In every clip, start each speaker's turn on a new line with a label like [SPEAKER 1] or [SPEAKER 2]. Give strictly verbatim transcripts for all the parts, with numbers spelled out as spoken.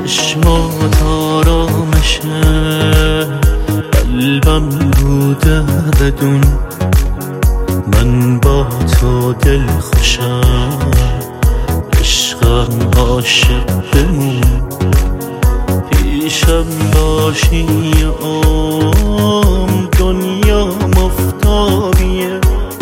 [SPEAKER 1] چشمات آرامشه، قلبم رو دردون، من با تو دل خوشم، عشقم عاشق بمون، پیشم باشی یه عمر، دنیا مفتابیه،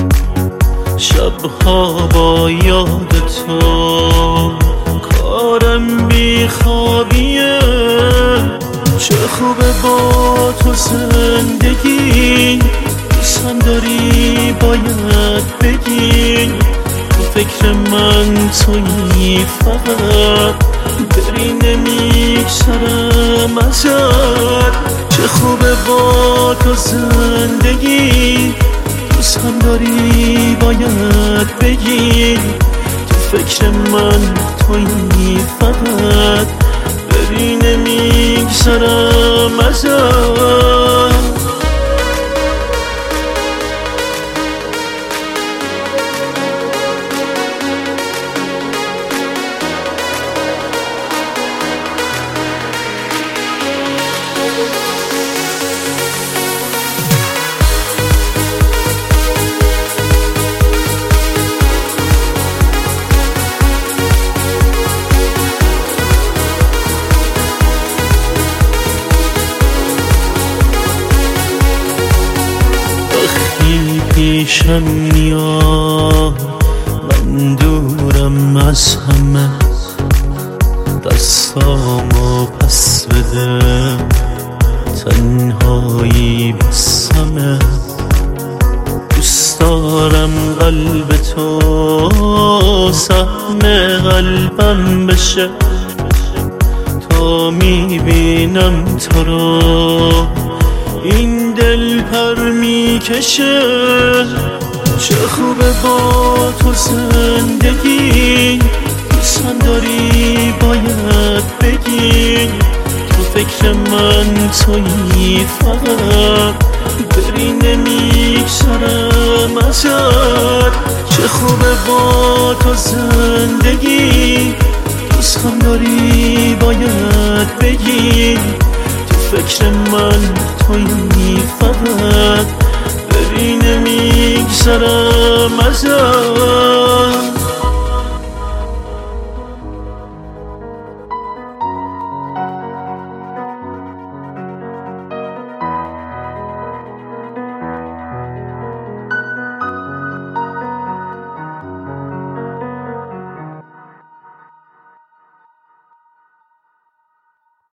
[SPEAKER 1] شبها با یاد تو کارم بیخوابیه. چه خوبه با تو زندگی، دوستم داری باید بگی، تو فکر من تویی فقط، بری نمیگذرم ازت. چه خوبه با تو زندگی، دوستم داری باید بگی، تو فکر من تویی فقط، بری نمیگذرم ازت. پیشم میاد من دورم از همه، دستامو پس بده، تنهایی بسمه، دوست دارم قلب تو سهم قلبم بشه، تا میبینم تو رو این دل پر میکشه. چه خوبه با تو زندگی، دوستم داری باید بگی، تو فکر من تویی فقط، بری نمیگذرم ازت. چه خوبه با تو زندگی، دوستم داری باید بگی، تو فکر من تویی فقط، بری نمیگذرم ازت.